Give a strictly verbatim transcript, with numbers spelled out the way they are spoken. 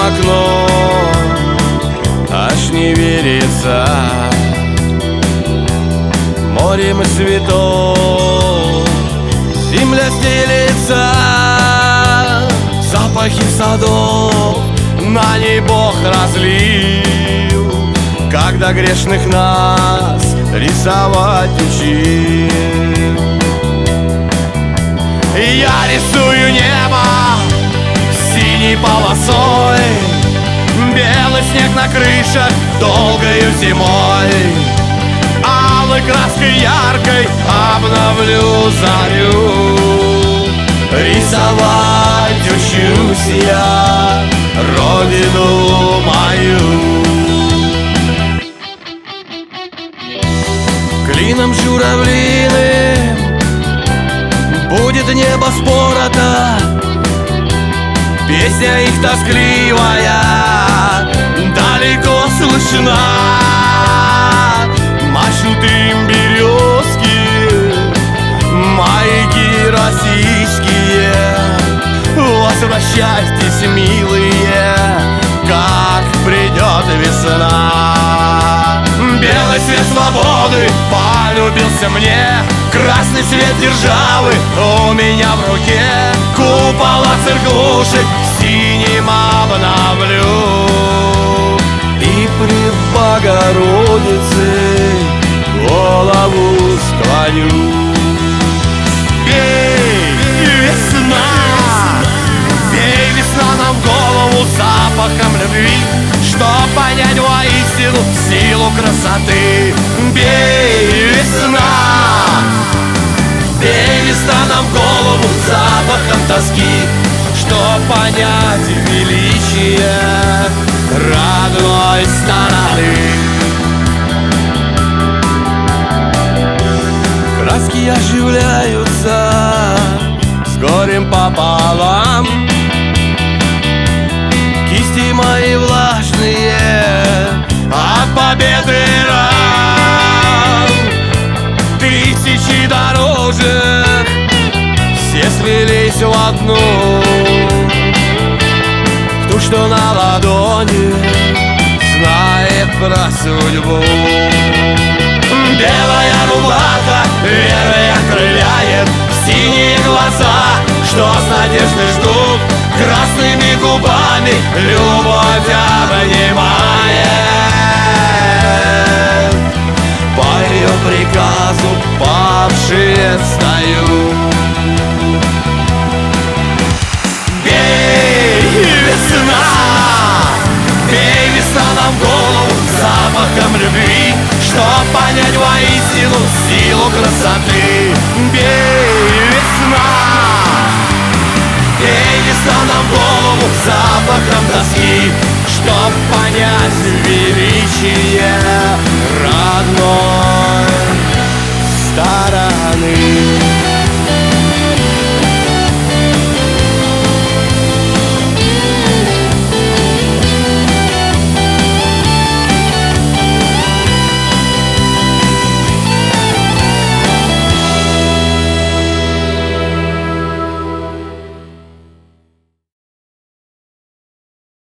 окно, аж не верится. Морем цветов земля стелится, запахи садов на ней Бог разлил, когда грешных нас рисовать учил. Я рисую небо синей полосой, белый снег на крышах долгою зимой, алой краской яркой обновлю зарю. Рисовать учусь я родину мою. Клином журавлиным будет небо спорото, песня их тоскливая далеко слышна. Машут им березки, маяки российские. Возвращайтесь, милые, как придет весна. Белый свет свободы полюбился мне, красный свет державы у меня в руке. Купола церквушек синим обновлю и пред Богородицей голову склоню. Бей, весна, бей, весна нам в голову запахом любви, чтоб понять воистину силу красоты. Бей, весна, бей, весна нам в голову запахом тоски, чтоб понять величие родной стороны. Краски оживляются с горем пополам, кисти мои влажные от победы ран. Тысячи дорожек все слились в одну, в ту, что на ладони знает про судьбу. Белая рубаха верой окрыляет синие глаза, что с надеждой ждут, красными губами любовь обнимает. По ее приказу павшие встают. Бей, весна, бей, весна нам в голову запахом любви, чтоб понять воистину силу красоты. Бей, весна, бей, весна нам в голову запахом тоски, чтоб понять величие родной стороны.